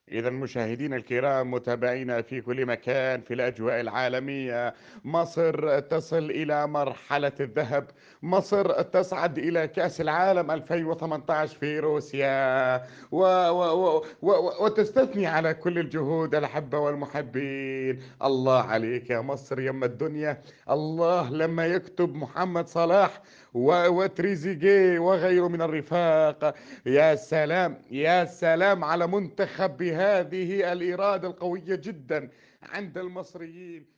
إذا مشاهدينا الكرام متابعينا في كل مكان في الأجواء العالمية، مصر تصل إلى مرحلة الذهب. مصر تصعد إلى كأس العالم 2018 في روسيا وتستثني على كل الجهود الأحبة والمحبين. الله عليك يا مصر يما الدنيا. الله لما يكتب محمد صلاح وتريزيجيه وغيره من الرفاق. يا سلام يا سلام على منتخب بهذه الإرادة القوية جدا عند المصريين.